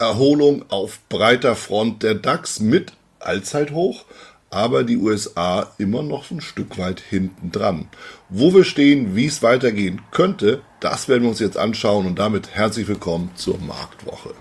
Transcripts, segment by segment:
Erholung auf breiter Front, der DAX mit Allzeithoch, aber die USA immer noch ein Stück weit hinten dran. Wo wir stehen, wie es weitergehen könnte, das werden wir uns jetzt anschauen und damit herzlich willkommen zur Marktwoche.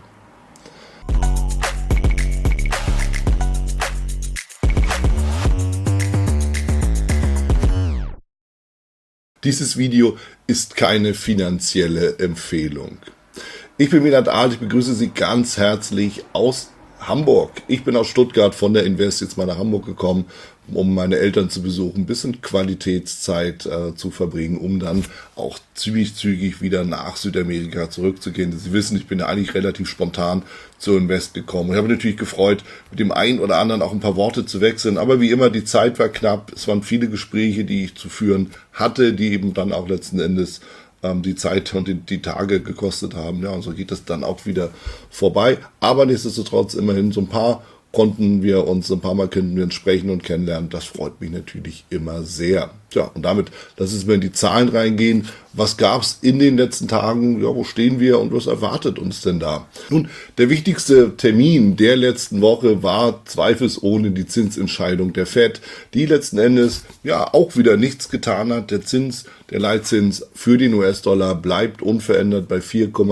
Dieses Video ist keine finanzielle Empfehlung. Ich bin Wieland Ahl, ich begrüße Sie ganz herzlich aus Hamburg. Ich bin aus Stuttgart von der Invest jetzt mal nach Hamburg gekommen, um meine Eltern zu besuchen, ein bisschen Qualitätszeit zu verbringen, um dann auch zügig wieder nach Südamerika zurückzugehen. Sie wissen, ich bin ja eigentlich relativ spontan zur Invest gekommen. Ich habe mich natürlich gefreut, mit dem einen oder anderen auch ein paar Worte zu wechseln, aber wie immer, die Zeit war knapp. Es waren viele Gespräche, die ich zu führen hatte, die eben dann auch letzten Endes die Zeit und die Tage gekostet haben. Ja, und so geht es dann auch wieder vorbei. Aber nichtsdestotrotz immerhin so ein paar könnten wir sprechen und kennenlernen. Das freut mich natürlich immer sehr. Ja, und damit, lass uns mal in die Zahlen reingehen. Was gab's in den letzten Tagen? Ja, wo stehen wir und was erwartet uns denn da? Nun, der wichtigste Termin der letzten Woche war zweifelsohne die Zinsentscheidung der FED, die letzten Endes ja auch wieder nichts getan hat. Der Leitzins für den US-Dollar bleibt unverändert bei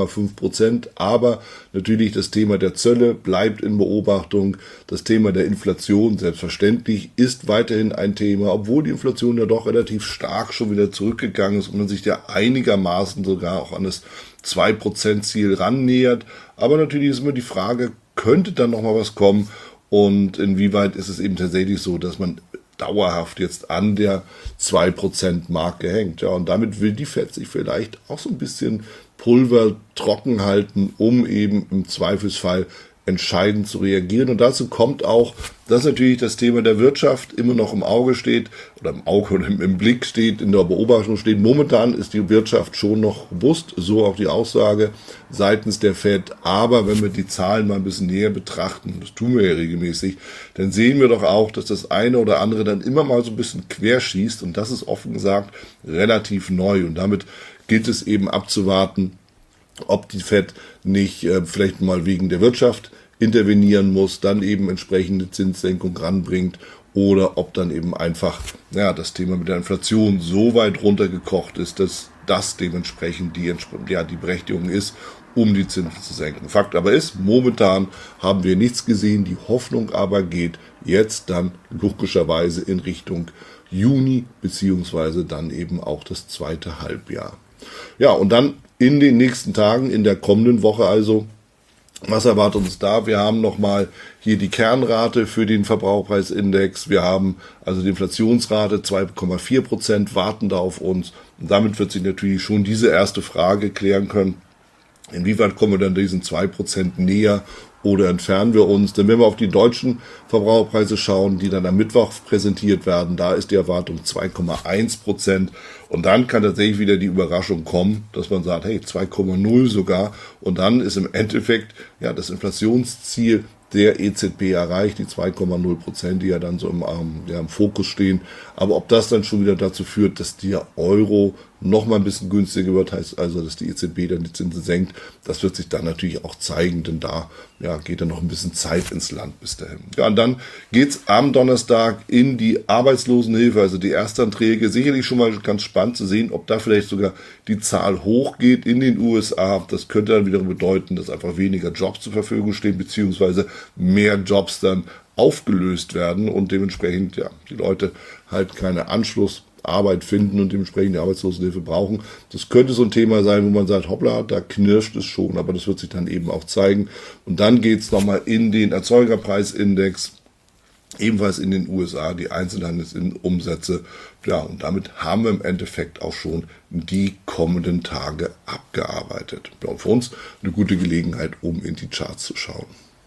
4,5%, aber natürlich das Thema der Zölle bleibt in Beobachtung. Das Thema der Inflation, selbstverständlich, ist weiterhin ein Thema, obwohl die Inflation ja doch relativ stark schon wieder zurückgegangen ist und man sich ja einigermaßen sogar auch an das 2%-Ziel rannähert. Aber natürlich ist immer die Frage, könnte dann nochmal was kommen und inwieweit ist es eben tatsächlich so, dass man dauerhaft jetzt an der 2%-Marke hängt. Ja, und damit will die FED sich vielleicht auch so ein bisschen Pulver trocken halten, um eben im Zweifelsfall entscheidend zu reagieren. Und dazu kommt auch, dass natürlich das Thema der Wirtschaft immer noch im Auge steht oder im Blick steht, in der Beobachtung steht. Momentan ist die Wirtschaft schon noch robust, so auch die Aussage seitens der FED. Aber wenn wir die Zahlen mal ein bisschen näher betrachten, das tun wir ja regelmäßig, dann sehen wir doch auch, dass das eine oder andere dann immer mal so ein bisschen querschießt. Und das ist offen gesagt relativ neu. Und damit gilt es eben abzuwarten, ob die FED nicht vielleicht mal wegen der Wirtschaft intervenieren muss, dann eben entsprechende Zinssenkung ranbringt oder ob dann eben einfach das Thema mit der Inflation so weit runtergekocht ist, dass das dementsprechend die Berechtigung ist, um die Zinsen zu senken. Fakt aber ist, momentan haben wir nichts gesehen, die Hoffnung aber geht jetzt dann logischerweise in Richtung Juni beziehungsweise dann eben auch das zweite Halbjahr. Ja, und dann in den nächsten Tagen, in der kommenden Woche also, was erwartet uns da? Wir haben nochmal hier die Kernrate für den Verbraucherpreisindex. Wir haben also die Inflationsrate 2,4% warten da auf uns. Und damit wird sich natürlich schon diese erste Frage klären können. Inwieweit kommen wir dann diesen 2% näher oder entfernen wir uns? Denn wenn wir auf die deutschen Verbraucherpreise schauen, die dann am Mittwoch präsentiert werden, da ist die Erwartung 2,1%. Und dann kann tatsächlich wieder die Überraschung kommen, dass man sagt, hey, 2,0 sogar. Und dann ist im Endeffekt das Inflationsziel der EZB erreicht, die 2,0%, die ja dann so im Fokus stehen. Aber ob das dann schon wieder dazu führt, dass der Euro noch mal ein bisschen günstiger wird, heißt also, dass die EZB dann die Zinsen senkt, das wird sich dann natürlich auch zeigen, denn da geht dann noch ein bisschen Zeit ins Land bis dahin. Ja, und dann geht's am Donnerstag in die Arbeitslosenhilfe, also die Erstanträge. Sicherlich schon mal ganz spannend zu sehen, ob da vielleicht sogar die Zahl hochgeht in den USA. Das könnte dann wiederum bedeuten, dass einfach weniger Jobs zur Verfügung stehen, beziehungsweise mehr Jobs dann aufgelöst werden und dementsprechend die Leute halt keine Anschlussarbeit finden und dementsprechend die Arbeitslosenhilfe brauchen. Das könnte so ein Thema sein, wo man sagt, hoppla, da knirscht es schon, aber das wird sich dann eben auch zeigen. Und dann geht es nochmal in den Erzeugerpreisindex, ebenfalls in den USA, die Einzelhandelsumsätze. Ja, und damit haben wir im Endeffekt auch schon die kommenden Tage abgearbeitet. Ja, und für uns eine gute Gelegenheit, um in die Charts zu schauen.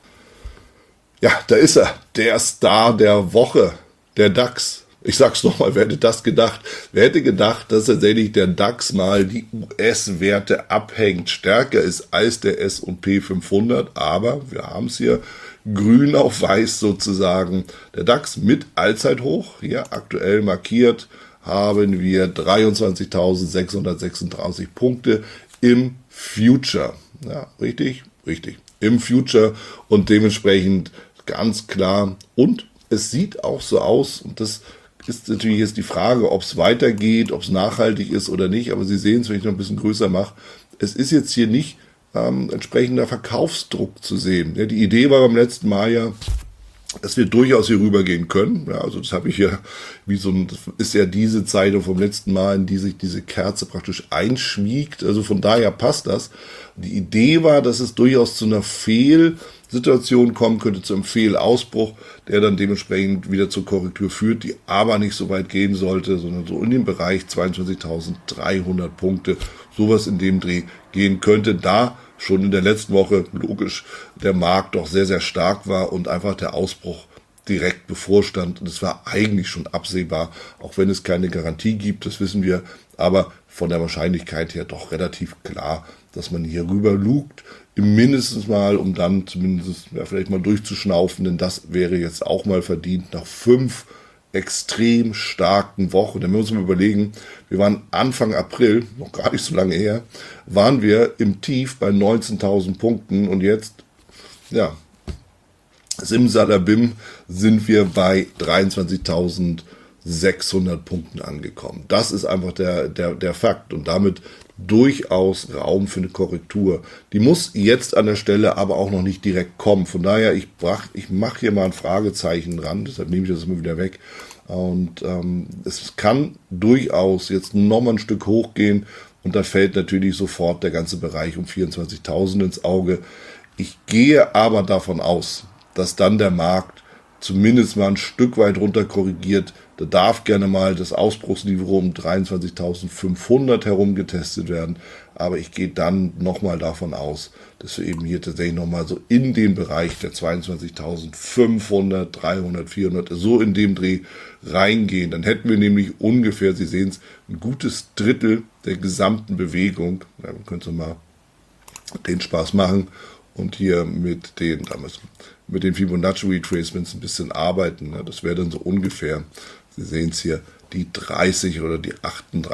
Ja, da ist er, der Star der Woche, der DAX. Ich sag's nochmal, wer hätte das gedacht? Wer hätte gedacht, dass tatsächlich der DAX mal die US-Werte abhängt, stärker ist als der S&P 500, aber wir haben es hier grün auf weiß sozusagen. Der DAX mit Allzeithoch, hier aktuell markiert, haben wir 23.636 Punkte im Future. Ja, richtig, richtig. im Future und dementsprechend ganz klar. Und es sieht auch so aus, und das ist natürlich jetzt die Frage, ob es weitergeht, ob es nachhaltig ist oder nicht, aber Sie sehen es, wenn ich noch ein bisschen größer mache, es ist jetzt hier nicht entsprechender Verkaufsdruck zu sehen. Ja, die Idee war beim letzten Mal ja, dass wir durchaus hier rübergehen können. Ja, also das habe ich ja, das ist ja diese Zeichnung vom letzten Mal, in die sich diese Kerze praktisch einschmiegt. Also von daher passt das. Die Idee war, dass es durchaus zu einer Fehlsituation kommen könnte, zu einem Fehlausbruch, der dann dementsprechend wieder zur Korrektur führt, die aber nicht so weit gehen sollte, sondern so in dem Bereich 22.300 Punkte, sowas in dem Dreh gehen könnte, da schon in der letzten Woche, logisch, der Markt doch sehr, sehr stark war und einfach der Ausbruch direkt bevorstand. Und es war eigentlich schon absehbar, auch wenn es keine Garantie gibt, das wissen wir, aber von der Wahrscheinlichkeit her doch relativ klar, dass man hier rüber lugt, mindestens mal, um dann zumindest vielleicht mal durchzuschnaufen, denn das wäre jetzt auch mal verdient nach 5 extrem starken Wochen. Dann müssen wir uns mal überlegen, wir waren Anfang April, noch gar nicht so lange her, waren wir im Tief bei 19.000 Punkten und jetzt, ja, simsalabim sind wir bei 23.600 Punkten angekommen. Das ist einfach der Fakt und damit durchaus Raum für eine Korrektur. Die muss jetzt an der Stelle aber auch noch nicht direkt kommen. Von daher, ich mache hier mal ein Fragezeichen dran, deshalb nehme ich das immer wieder weg. Und es kann durchaus jetzt nochmal ein Stück hochgehen und da fällt natürlich sofort der ganze Bereich um 24.000 ins Auge. Ich gehe aber davon aus, dass dann der Markt zumindest mal ein Stück weit runter korrigiert. Da darf gerne mal das Ausbruchsniveau um 23.500 herum getestet werden. Aber ich gehe dann nochmal davon aus, dass wir eben hier tatsächlich nochmal so in den Bereich der 22.500, 300, 400, so in dem Dreh reingehen. Dann hätten wir nämlich ungefähr, Sie sehen es, ein gutes Drittel der gesamten Bewegung. Ja, man könnte mal den Spaß machen und hier mit den Fibonacci Retracements ein bisschen arbeiten. Das wäre dann so ungefähr, Sie sehen es hier, die 30 oder die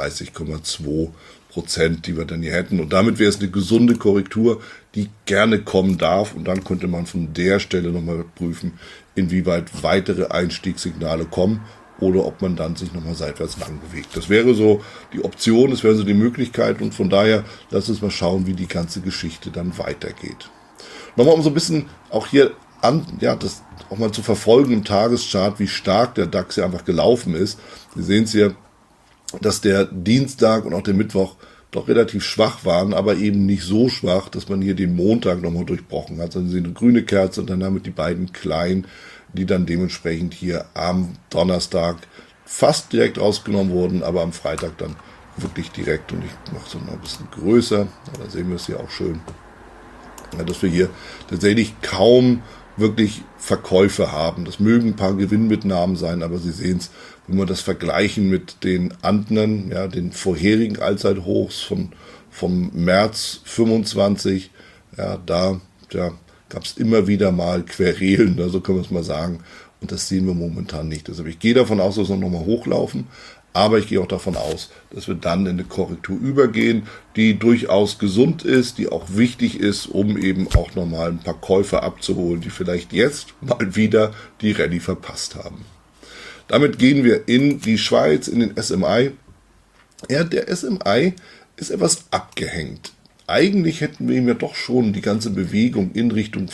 38,2%, die wir dann hier hätten. Und damit wäre es eine gesunde Korrektur, die gerne kommen darf. Und dann könnte man von der Stelle nochmal prüfen, inwieweit weitere Einstiegssignale kommen oder ob man dann sich nochmal seitwärts lang bewegt. Das wäre so die Option, das wäre so die Möglichkeit. Und von daher, lass uns mal schauen, wie die ganze Geschichte dann weitergeht. Nochmal um so ein bisschen auch hier das auch mal zu verfolgen im Tageschart, wie stark der DAX hier einfach gelaufen ist. Sie sehen es hier, dass der Dienstag und auch der Mittwoch doch relativ schwach waren, aber eben nicht so schwach, dass man hier den Montag nochmal durchbrochen hat. Also Sie sehen eine grüne Kerze und dann damit die beiden kleinen, die dann dementsprechend hier am Donnerstag fast direkt rausgenommen wurden, aber am Freitag dann wirklich direkt. Und ich mache es noch ein bisschen größer, da sehen wir es hier auch schön, dass wir hier tatsächlich kaum wirklich Verkäufe haben. Das mögen ein paar Gewinnmitnahmen sein, aber Sie sehen es, wenn wir das vergleichen mit den anderen, ja, den vorherigen Allzeithochs vom März 25, ja, da gab es immer wieder mal Querelen, so können wir es mal sagen. Und das sehen wir momentan nicht. Deshalb, ich gehe davon aus, dass wir nochmal hochlaufen. Aber ich gehe auch davon aus, dass wir dann in eine Korrektur übergehen, die durchaus gesund ist, die auch wichtig ist, um eben auch nochmal ein paar Käufer abzuholen, die vielleicht jetzt mal wieder die Rallye verpasst haben. Damit gehen wir in die Schweiz, in den SMI. Ja, der SMI ist etwas abgehängt. Eigentlich hätten wir ihm ja doch schon die ganze Bewegung in Richtung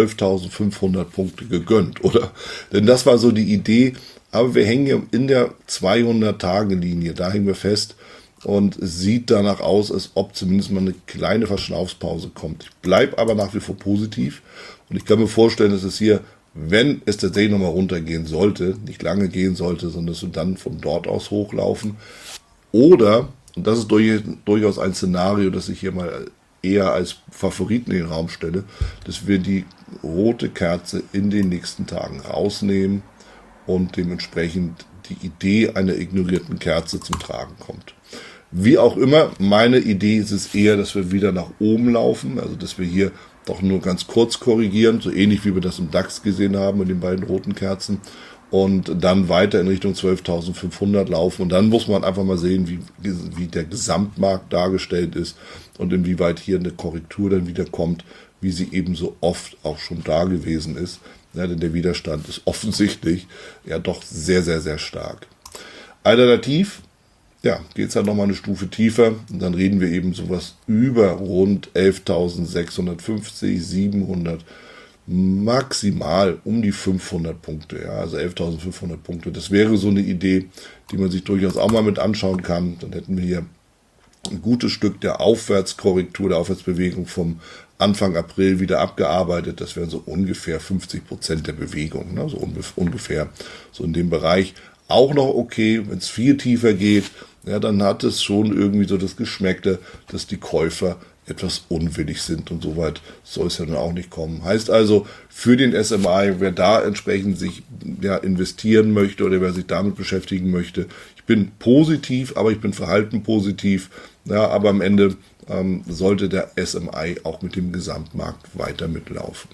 12.500 Punkte gegönnt, oder? Denn das war so die Idee. Aber wir hängen hier in der 200-Tage-Linie, da hängen wir fest und es sieht danach aus, als ob zumindest mal eine kleine Verschnaufspause kommt. Ich bleibe aber nach wie vor positiv und ich kann mir vorstellen, dass es hier, wenn es tatsächlich nochmal runtergehen sollte, nicht lange gehen sollte, sondern dass wir dann von dort aus hochlaufen. Oder, und das ist durchaus ein Szenario, das ich hier mal eher als Favoriten in den Raum stelle, dass wir die rote Kerze in den nächsten Tagen rausnehmen und dementsprechend die Idee einer ignorierten Kerze zum Tragen kommt. Wie auch immer, meine Idee ist es eher, dass wir wieder nach oben laufen, also dass wir hier doch nur ganz kurz korrigieren, so ähnlich wie wir das im DAX gesehen haben mit den beiden roten Kerzen und dann weiter in Richtung 12.500 laufen und dann muss man einfach mal sehen, wie der Gesamtmarkt dargestellt ist und inwieweit hier eine Korrektur dann wieder kommt, wie sie eben so oft auch schon da gewesen ist. Ja, denn der Widerstand ist offensichtlich ja doch sehr, sehr, sehr stark. Alternativ, ja, geht es halt nochmal eine Stufe tiefer und dann reden wir eben sowas über rund 11.650, 700, maximal um die 500 Punkte, ja, also 11.500 Punkte. Das wäre so eine Idee, die man sich durchaus auch mal mit anschauen kann. Dann hätten wir hier ein gutes Stück der Aufwärtskorrektur, der Aufwärtsbewegung vom Anfang April wieder abgearbeitet. Das wären so ungefähr 50% der Bewegung, ne? So ungefähr so in dem Bereich. Auch noch okay, wenn es viel tiefer geht, ja, dann hat es schon irgendwie so das Geschmäckle, dass die Käufer etwas unwillig sind und so weit soll es ja dann auch nicht kommen. Heißt also, für den SMI, wer da entsprechend sich ja investieren möchte oder wer sich damit beschäftigen möchte, ich bin positiv, aber ich bin verhalten positiv, ja, aber am Ende sollte der SMI auch mit dem Gesamtmarkt weiter mitlaufen.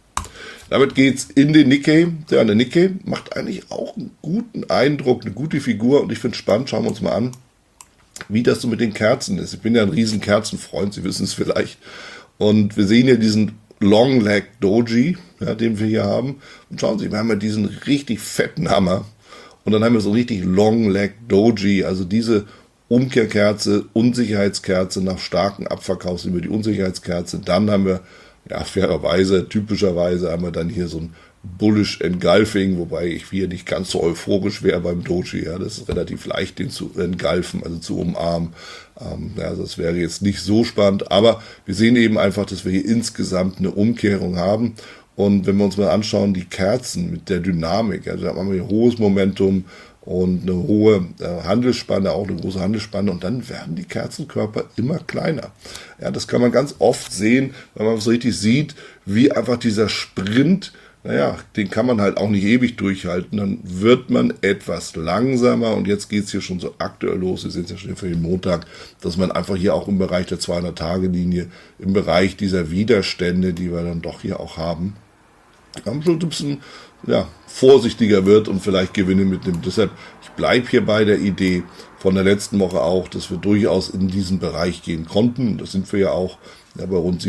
Damit geht's in den Nikkei. Ja, der Nikkei macht eigentlich auch einen guten Eindruck, eine gute Figur und ich finde es spannend, schauen wir uns mal an, wie das so mit den Kerzen ist. Ich bin ja ein riesen Kerzenfreund, Sie wissen es vielleicht. Und wir sehen ja diesen Long Leg Doji, ja, den wir hier haben. Und schauen Sie, wir haben ja diesen richtig fetten Hammer. Und dann haben wir so richtig Long Leg Doji, also diese Umkehrkerze, Unsicherheitskerze nach starken Abverkaufs über die Unsicherheitskerze. Dann haben wir, ja, fairerweise, typischerweise haben wir dann hier so ein Bullish Engulfing, wobei ich hier nicht ganz so euphorisch wäre beim Doji. Ja, das ist relativ leicht, den zu engulfen, also zu umarmen. Ja, also das wäre jetzt nicht so spannend, aber wir sehen eben einfach, dass wir hier insgesamt eine Umkehrung haben. Und wenn wir uns mal anschauen, die Kerzen mit der Dynamik, also da haben wir hier hohes Momentum und eine hohe Handelsspanne, auch eine große Handelsspanne und dann werden die Kerzenkörper immer kleiner. Ja, das kann man ganz oft sehen, wenn man es richtig sieht, wie einfach dieser Sprint, naja, den kann man halt auch nicht ewig durchhalten, dann wird man etwas langsamer und jetzt geht es hier schon so aktuell los, Sie sehen es ja schon für den Montag, dass man einfach hier auch im Bereich der 200-Tage-Linie, im Bereich dieser Widerstände, die wir dann doch hier auch haben, schon ein bisschen vorsichtiger wird und vielleicht Gewinne mitnimmt. Deshalb, ich bleibe hier bei der Idee von der letzten Woche auch, dass wir durchaus in diesen Bereich gehen konnten. Das sind wir ja auch bei rund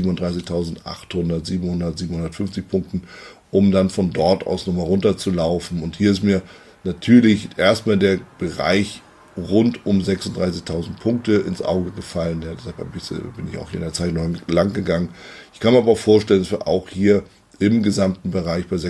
37.800, 700, 750 Punkten, um dann von dort aus nochmal runter zu laufen. Und hier ist mir natürlich erstmal der Bereich rund um 36.000 Punkte ins Auge gefallen. Ja, deshalb bin ich auch hier in der Zeit noch lang gegangen. Ich kann mir aber auch vorstellen, dass wir auch hier im gesamten Bereich bei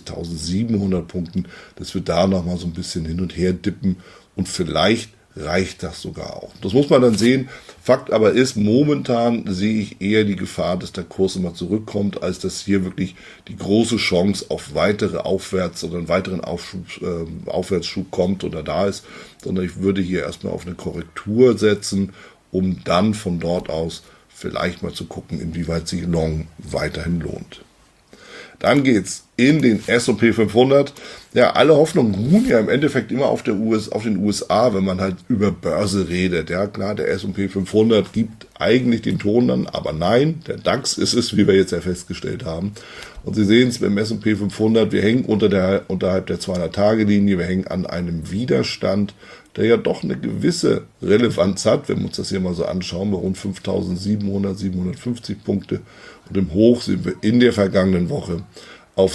36.700 Punkten, dass wir da nochmal so ein bisschen hin und her dippen und vielleicht reicht das sogar auch. Das muss man dann sehen. Fakt aber ist, momentan sehe ich eher die Gefahr, dass der Kurs immer zurückkommt, als dass hier wirklich die große Chance auf weitere Aufwärts- oder einen weiteren Aufwärtsschub kommt oder da ist, sondern ich würde hier erstmal auf eine Korrektur setzen, um dann von dort aus vielleicht mal zu gucken, inwieweit sich Long weiterhin lohnt. Dann geht's in den S&P 500. Ja, alle Hoffnungen ruhen ja im Endeffekt immer auf den USA, wenn man halt über Börse redet. Ja, klar, der S&P 500 gibt eigentlich den Ton dann, aber nein, der DAX ist es, wie wir jetzt ja festgestellt haben. Und Sie sehen es beim S&P 500, wir hängen unterhalb der 200-Tage-Linie, wir hängen an einem Widerstand, der ja doch eine gewisse Relevanz hat, wenn wir uns das hier mal so anschauen, bei rund 5.700, 750 Punkte. Und im Hoch sind wir in der vergangenen Woche auf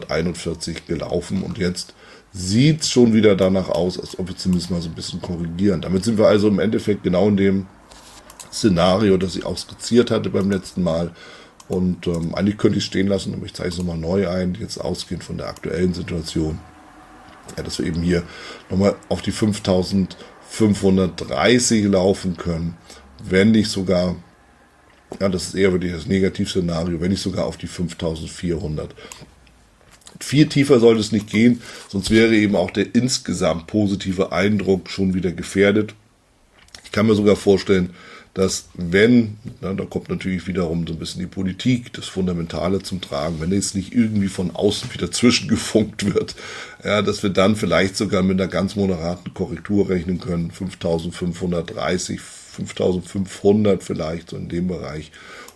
741 gelaufen. Und jetzt sieht es schon wieder danach aus, als ob wir zumindest mal so ein bisschen korrigieren. Damit sind wir also im Endeffekt genau in dem Szenario, das ich auch skizziert hatte beim letzten Mal. Und eigentlich könnte ich es stehen lassen, aber ich zeige es nochmal neu ein, jetzt ausgehend von der aktuellen Situation. Ja, dass wir eben hier nochmal auf die 5.530 laufen können, wenn nicht sogar, ja, das ist eher wirklich das Negativszenario, wenn nicht sogar auf die 5.400. Viel tiefer sollte es nicht gehen, sonst wäre eben auch der insgesamt positive Eindruck schon wieder gefährdet. Ich kann mir sogar vorstellen, dass wenn, da kommt natürlich wiederum so ein bisschen die Politik, das Fundamentale zum Tragen, wenn jetzt nicht irgendwie von außen wieder zwischengefunkt wird, ja, dass wir dann vielleicht sogar mit einer ganz moderaten Korrektur rechnen können, 5.530, 5.500 vielleicht, so in dem Bereich,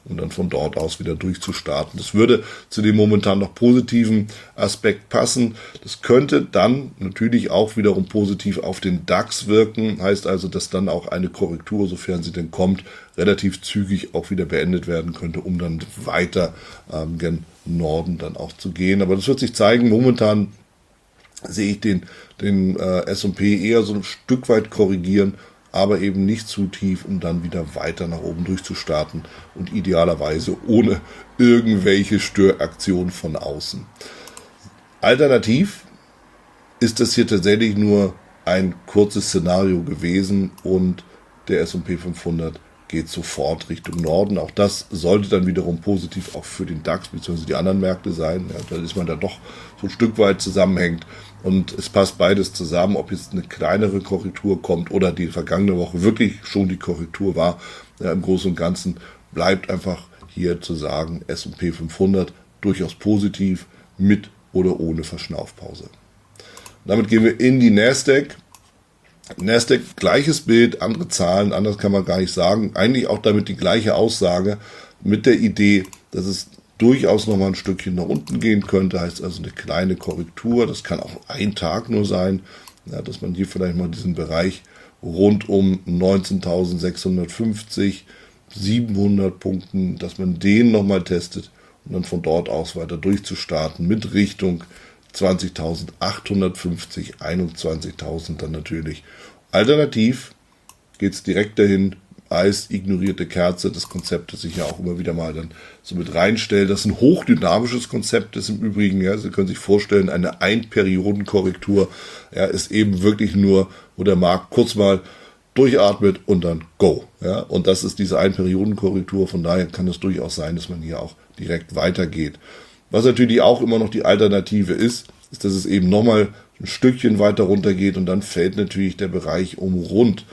um dann von dort aus wieder durchzustarten. Das würde zu dem momentan noch positiven Aspekt passen. Das könnte dann natürlich auch wiederum positiv auf den DAX wirken. Heißt also, dass dann auch eine Korrektur, sofern sie denn kommt, relativ zügig auch wieder beendet werden könnte, um dann weiter gen Norden dann auch zu gehen. Aber das wird sich zeigen. Momentan sehe ich den S&P eher so ein Stück weit korrigieren, aber eben nicht zu tief, um dann wieder weiter nach oben durchzustarten und idealerweise ohne irgendwelche Störaktionen von außen. Alternativ ist das hier tatsächlich nur ein kurzes Szenario gewesen und der S&P 500 geht sofort Richtung Norden. Auch das sollte dann wiederum positiv auch für den DAX bzw. die anderen Märkte sein. Ja, da ist man dann doch so ein Stück weit zusammenhängt. Und es passt beides zusammen, ob jetzt eine kleinere Korrektur kommt oder die vergangene Woche wirklich schon die Korrektur war. Ja, im Großen und Ganzen bleibt einfach hier zu sagen, S&P 500 durchaus positiv mit oder ohne Verschnaufpause. Damit gehen wir in die Nasdaq. Nasdaq, gleiches Bild, andere Zahlen, anders kann man gar nicht sagen. Eigentlich auch damit die gleiche Aussage mit der Idee, dass es durchaus nochmal ein Stückchen nach unten gehen könnte. Heißt also eine kleine Korrektur. Das kann auch ein Tag nur sein, ja, dass man hier vielleicht mal diesen Bereich rund um 19.650, 700 Punkten, dass man den nochmal testet und dann von dort aus weiter durchzustarten mit Richtung 20.850, 21.000 dann natürlich. Alternativ geht es direkt dahin, als ignorierte Kerze, das Konzept, das ich ja auch immer wieder mal dann so mit reinstelle, das ein hochdynamisches Konzept ist im Übrigen. Ja, Sie können sich vorstellen, eine Einperiodenkorrektur ist eben wirklich nur, wo der Markt kurz mal durchatmet und dann go. Ja, und das ist diese Einperiodenkorrektur, von daher kann es durchaus sein, dass man hier auch direkt weitergeht. Was natürlich auch immer noch die Alternative ist, dass es eben nochmal ein Stückchen weiter runter geht und dann fällt natürlich der Bereich um rund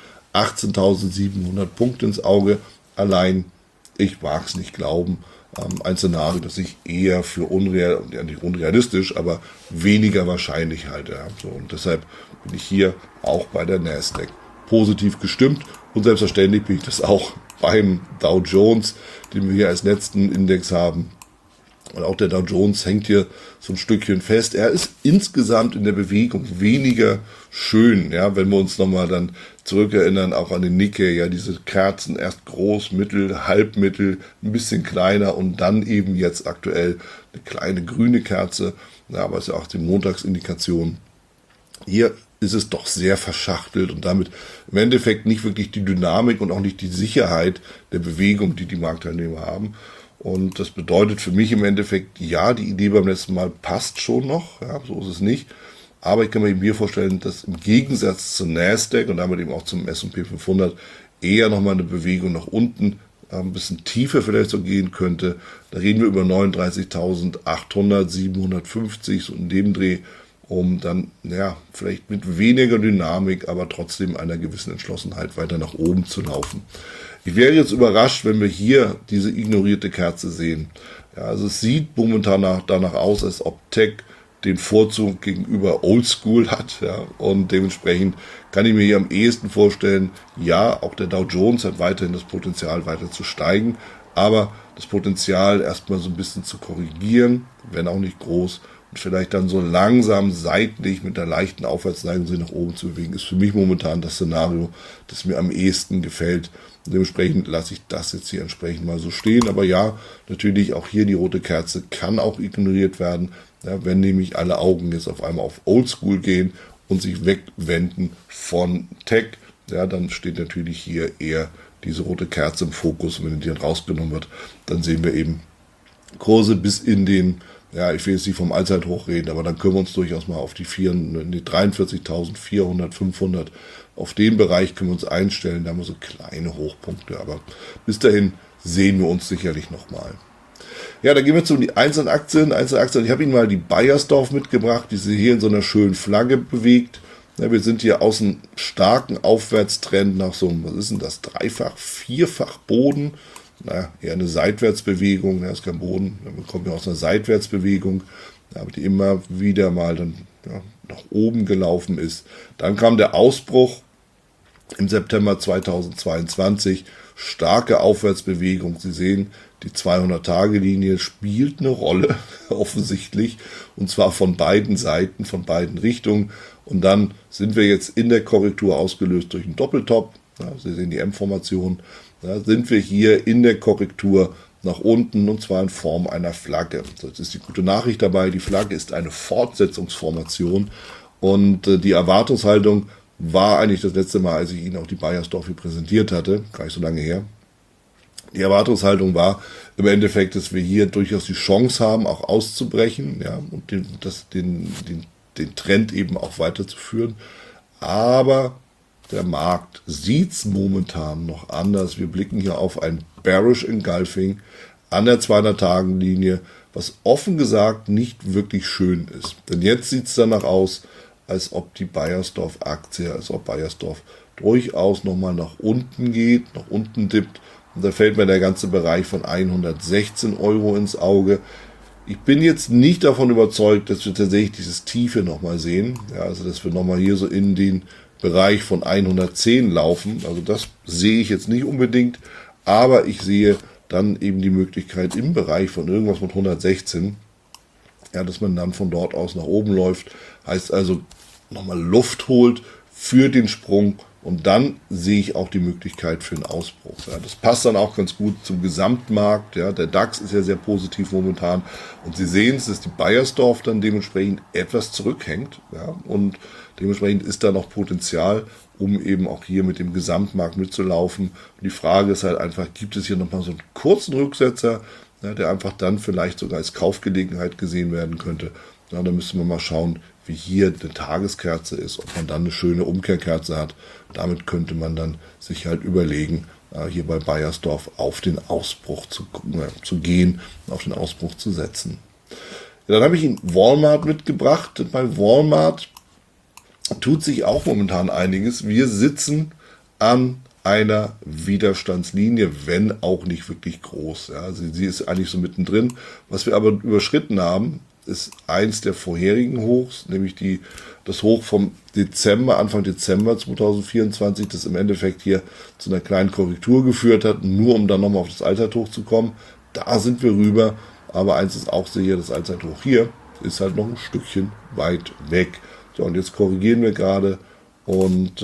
18.700 Punkte ins Auge. Allein, ich mag es nicht glauben, ein Szenario, das ich eher für nicht unrealistisch, aber weniger wahrscheinlich halte. Ja. So, und deshalb bin ich hier auch bei der Nasdaq positiv gestimmt und selbstverständlich bin ich das auch beim Dow Jones, den wir hier als letzten Index haben. Und auch der Dow Jones hängt hier so ein Stückchen fest. Er ist insgesamt in der Bewegung weniger schön. Ja, wenn wir uns nochmal dann zurückerinnern, auch an den Nikkei, ja, diese Kerzen erst groß, mittel, halbmittel, ein bisschen kleiner und dann eben jetzt aktuell eine kleine grüne Kerze. Ja, aber es ist ja auch die Montagsindikation. Hier ist es doch sehr verschachtelt und damit im Endeffekt nicht wirklich die Dynamik und auch nicht die Sicherheit der Bewegung, die die Marktteilnehmer haben. Und das bedeutet für mich im Endeffekt, ja, die Idee beim letzten Mal passt schon noch, ja, so ist es nicht. Aber ich kann mir eben hier vorstellen, dass im Gegensatz zur Nasdaq und damit eben auch zum S&P 500 eher nochmal eine Bewegung nach unten, ein bisschen tiefer vielleicht so gehen könnte. Da reden wir über 39.800, 750, so in dem Dreh, um dann, ja, vielleicht mit weniger Dynamik, aber trotzdem einer gewissen Entschlossenheit weiter nach oben zu laufen. Ich wäre jetzt überrascht, wenn wir hier diese ignorierte Kerze sehen. Ja, also es sieht momentan danach aus, als ob Tech den Vorzug gegenüber Oldschool hat. Ja, und dementsprechend kann ich mir hier am ehesten vorstellen, ja, auch der Dow Jones hat weiterhin das Potenzial weiter zu steigen, aber das Potenzial erstmal so ein bisschen zu korrigieren, wenn auch nicht groß, und vielleicht dann so langsam seitlich mit einer leichten Aufwärtsneigung sich nach oben zu bewegen, ist für mich momentan das Szenario, das mir am ehesten gefällt. Und dementsprechend lasse ich das jetzt hier entsprechend mal so stehen. Aber ja, natürlich auch hier die rote Kerze kann auch ignoriert werden, ja, wenn nämlich alle Augen jetzt auf einmal auf Oldschool gehen und sich wegwenden von Tech. Ja, dann steht natürlich hier eher diese rote Kerze im Fokus. Und wenn die dann rausgenommen wird, dann sehen wir eben Kurse bis in den, ja, ich will jetzt nicht vom Allzeithoch reden, aber dann können wir uns durchaus mal auf die 43.400, 500, auf den Bereich können wir uns einstellen. Da haben wir so kleine Hochpunkte, aber bis dahin sehen wir uns sicherlich nochmal. Ja, dann gehen wir zu den einzelnen Aktien. Ich habe Ihnen mal die Baiersdorf mitgebracht, die sich hier in so einer schönen Flagge bewegt. Ja, wir sind hier aus einem starken Aufwärtstrend nach so einem, was ist denn das, Dreifach-, Vierfach Boden. Eher eine Seitwärtsbewegung, ist kein Boden, wir kommen ja aus einer Seitwärtsbewegung, die immer wieder mal dann nach oben gelaufen ist. Dann kam der Ausbruch im September 2022, starke Aufwärtsbewegung. Sie sehen, Die 200-Tage-Linie spielt eine Rolle, offensichtlich, und zwar von beiden Seiten, von beiden Richtungen. Und dann sind wir jetzt in der Korrektur ausgelöst durch einen Doppeltop. Ja, Sie sehen die M-Formation. Ja, sind wir hier in der Korrektur nach unten, und zwar in Form einer Flagge. So, jetzt ist die gute Nachricht dabei, die Flagge ist eine Fortsetzungsformation und die Erwartungshaltung war eigentlich das letzte Mal, als ich Ihnen auch die Beiersdorf hier präsentiert hatte, gar nicht so lange her. Die Erwartungshaltung war im Endeffekt, dass wir hier durchaus die Chance haben, auch auszubrechen, ja, und den Trend eben auch weiterzuführen. Aber der Markt sieht es momentan noch anders. Wir blicken hier auf ein Bearish Engulfing an der 200-Tagen-Linie, was offen gesagt nicht wirklich schön ist. Denn jetzt sieht es danach aus, als ob die Beiersdorf-Aktie, als ob Beiersdorf durchaus nochmal nach unten geht, nach unten dippt. Und da fällt mir der ganze Bereich von 116 € ins Auge. Ich bin jetzt nicht davon überzeugt, dass wir tatsächlich dieses Tiefe nochmal sehen. Ja, also dass wir nochmal hier so in den Bereich von 110 laufen. Also das sehe ich jetzt nicht unbedingt. Aber ich sehe dann eben die Möglichkeit im Bereich von irgendwas mit 116, ja, dass man dann von dort aus nach oben läuft. Heißt also nochmal Luft holt für den Sprung. Und dann sehe ich auch die Möglichkeit für einen Ausbruch. Ja, das passt dann auch ganz gut zum Gesamtmarkt. Ja, der DAX ist ja sehr positiv momentan. Und Sie sehen es, dass die Beiersdorf dann dementsprechend etwas zurückhängt. Ja, und dementsprechend ist da noch Potenzial, um eben auch hier mit dem Gesamtmarkt mitzulaufen. Und die Frage ist halt einfach, gibt es hier nochmal so einen kurzen Rücksetzer, ja, der einfach dann vielleicht sogar als Kaufgelegenheit gesehen werden könnte. Ja, da müssen wir mal schauen, wie hier eine Tageskerze ist, ob man dann eine schöne Umkehrkerze hat. Damit könnte man dann sich halt überlegen, hier bei Beiersdorf auf den Ausbruch zu gehen, auf den Ausbruch zu setzen. Ja, dann habe ich Ihnen Walmart mitgebracht. Bei Walmart tut sich auch momentan einiges. Wir sitzen an einer Widerstandslinie, wenn auch nicht wirklich groß. Ja, sie ist eigentlich so mittendrin. Was wir aber überschritten haben, ist eins der vorherigen Hochs, nämlich das Hoch vom Dezember, Anfang Dezember 2024, das im Endeffekt hier zu einer kleinen Korrektur geführt hat, nur um dann nochmal auf das Allzeithoch zu kommen. Da sind wir rüber, aber eins ist auch sicher, das Allzeithoch hier ist halt noch ein Stückchen weit weg. So, und jetzt korrigieren wir gerade und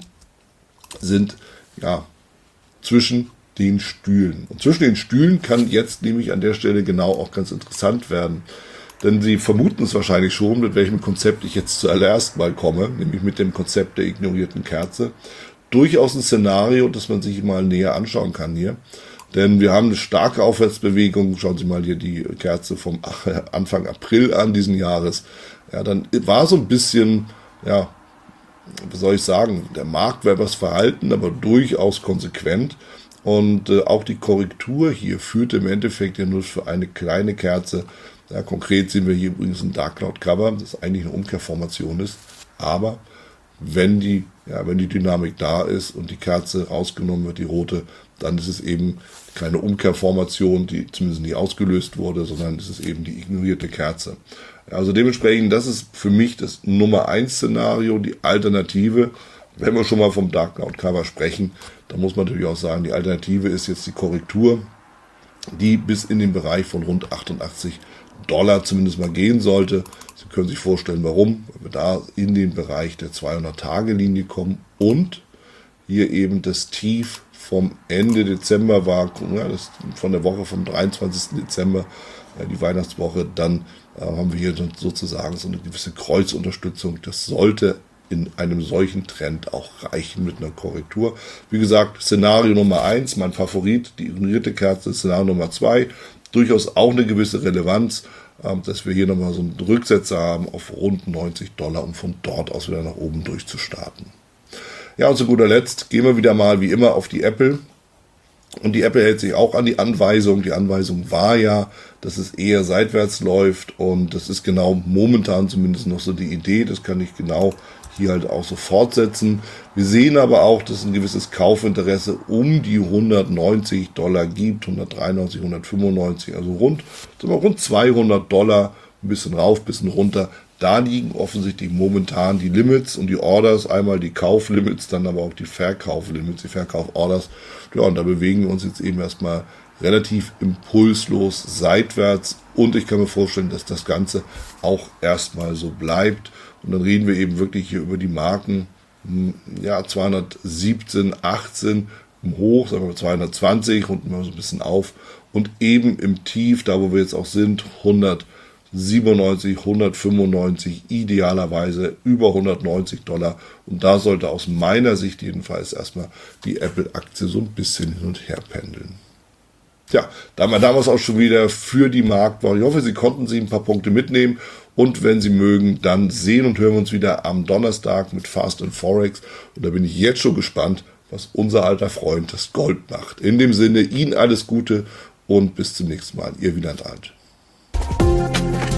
sind ja zwischen den Stühlen. Und zwischen den Stühlen kann jetzt nämlich an der Stelle genau auch ganz interessant werden. Denn Sie vermuten es wahrscheinlich schon, mit welchem Konzept ich jetzt zuallererst mal komme, nämlich mit dem Konzept der ignorierten Kerze. Durchaus ein Szenario, das man sich mal näher anschauen kann hier. Denn wir haben eine starke Aufwärtsbewegung. Schauen Sie mal hier die Kerze vom Anfang April an diesen Jahres. Ja, dann war so ein bisschen, ja, wie soll ich sagen, der Markt war etwas verhalten, aber durchaus konsequent. Und auch die Korrektur hier führte im Endeffekt ja nur für eine kleine Kerze. Ja, konkret sehen wir hier übrigens ein Dark Cloud Cover, das eigentlich eine Umkehrformation ist. Aber wenn die Dynamik da ist und die Kerze rausgenommen wird, die rote, dann ist es eben keine Umkehrformation, die zumindest nie ausgelöst wurde, sondern es ist eben die ignorierte Kerze. Ja, also dementsprechend, das ist für mich das Nummer 1 Szenario, die Alternative. Wenn wir schon mal vom Dark Cloud Cover sprechen, dann muss man natürlich auch sagen, die Alternative ist jetzt die Korrektur, die bis in den Bereich von rund 88 $ zumindest mal gehen sollte. Sie können sich vorstellen, warum. Weil wir da in den Bereich der 200-Tage-Linie kommen und hier eben das Tief vom Ende Dezember war, ja, das von der Woche vom 23. Dezember, ja, die Weihnachtswoche, dann haben wir hier sozusagen so eine gewisse Kreuzunterstützung. Das sollte in einem solchen Trend auch reichen mit einer Korrektur. Wie gesagt, Szenario Nummer 1, mein Favorit, die ignorierte Kerze. Szenario Nummer 2, durchaus auch eine gewisse Relevanz, dass wir hier nochmal so einen Rücksetzer haben auf rund 90 $, um von dort aus wieder nach oben durchzustarten. Ja, und zu guter Letzt gehen wir wieder mal wie immer auf die Apple. Und die Apple hält sich auch an die Anweisung. Die Anweisung war ja, dass es eher seitwärts läuft. Und das ist genau momentan zumindest noch so die Idee. Das kann ich genau hier halt auch so fortsetzen. Wir sehen aber auch, dass es ein gewisses Kaufinteresse um die 190 $ gibt. 193, 195, also rund 200 $. Ein bisschen rauf, ein bisschen runter. Da liegen offensichtlich momentan die Limits und die Orders, einmal die Kauflimits, dann aber auch die Verkauflimits, die Verkauforders. Ja, und da bewegen wir uns jetzt eben erstmal relativ impulslos seitwärts und ich kann mir vorstellen, dass das Ganze auch erstmal so bleibt. Und dann reden wir eben wirklich hier über die Marken, ja, 217, 18 im Hoch, sagen wir 220, runden wir so ein bisschen auf und eben im Tief, da wo wir jetzt auch sind, 197, 195, idealerweise über $190. Und da sollte aus meiner Sicht jedenfalls erstmal die Apple-Aktie so ein bisschen hin und her pendeln. Ja, da haben wir damals auch schon wieder für die Marktwoche. Ich hoffe, Sie konnten sich ein paar Punkte mitnehmen. Und wenn Sie mögen, dann sehen und hören wir uns wieder am Donnerstag mit Fast and Forex. Und da bin ich jetzt schon gespannt, was unser alter Freund das Gold macht. In dem Sinne, Ihnen alles Gute und bis zum nächsten Mal. Ihr Wieland Alt.